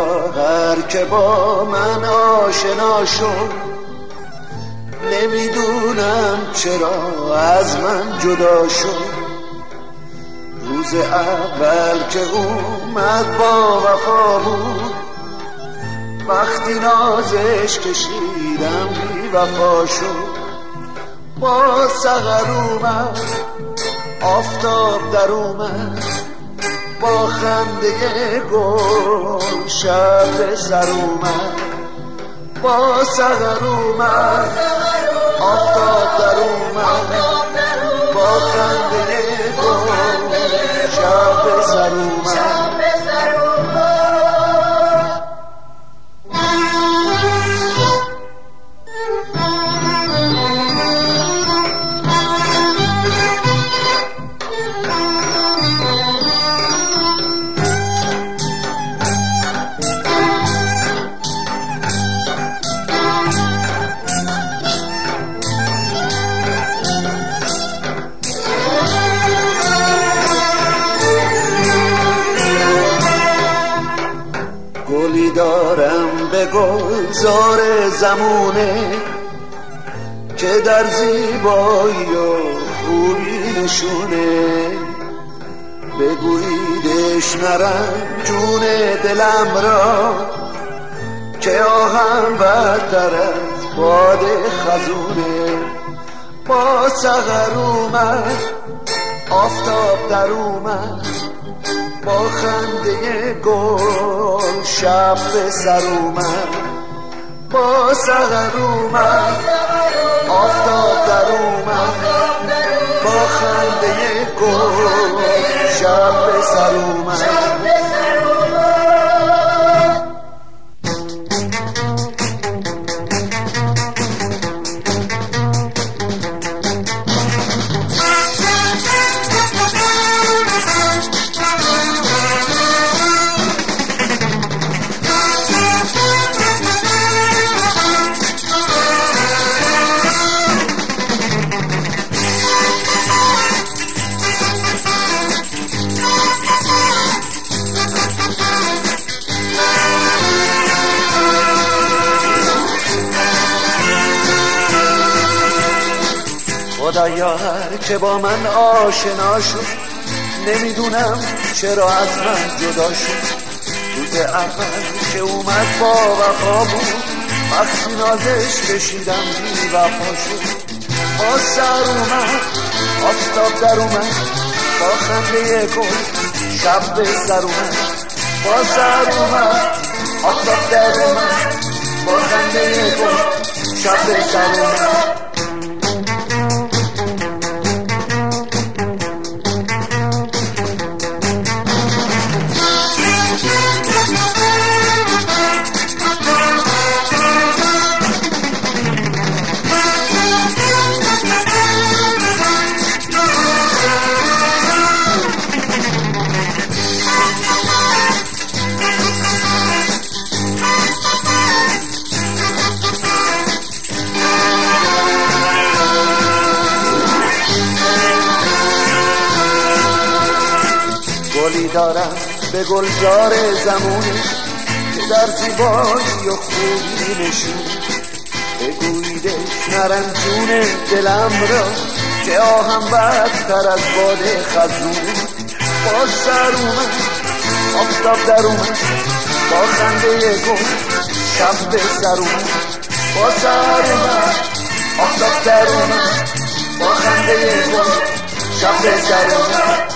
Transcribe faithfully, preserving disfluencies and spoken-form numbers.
خدایا هر که با من آشنا شد، نمیدونم چرا از من جدا شد. روز اول که اومد با وفا بود، وقتی نازش کشیدم بی وفا شد. با سحر اومد آفتاب در اومد، با خنده گل شب به سر اومد. با سحر اومد آفتاب در اومد، با خنده گل شب به سر اومد. گلی دارم به گلزار زمونه که در زیبایی و خوبی نشونه. بگوییدش نرم جون دلم را که آهم بدتر از باد خزونه. با سحر اومد آفتاب در اومد، با خنده گل شب به سر اومد. با سحر اومد آفتاب در اومد، با خنده گل شب به سر اومد. خدایا هر که با من آشنا شد، نمیدونم چرا از من جدا شد. روز اول که اومد با وفا بود، وقتی نازش کشیدم بی وفا شد. با سر اومد آفتاب در اومد، با خنده گل شب به سر اومد. با سر اومد آفتاب در اومد، با خنده گل شب به سر اومد. گلی دارم به گلزار زمونه که در زیبایی و خوبی نشون. بگوییدش نرم جون دلم را که آهم بدتر از باد خزونه. با سر اومد آفتاب در اومد، با خنده گل شب به سر اومد. با سر اومد آفتاب در اومد، با خنده گل شب به سر اومد.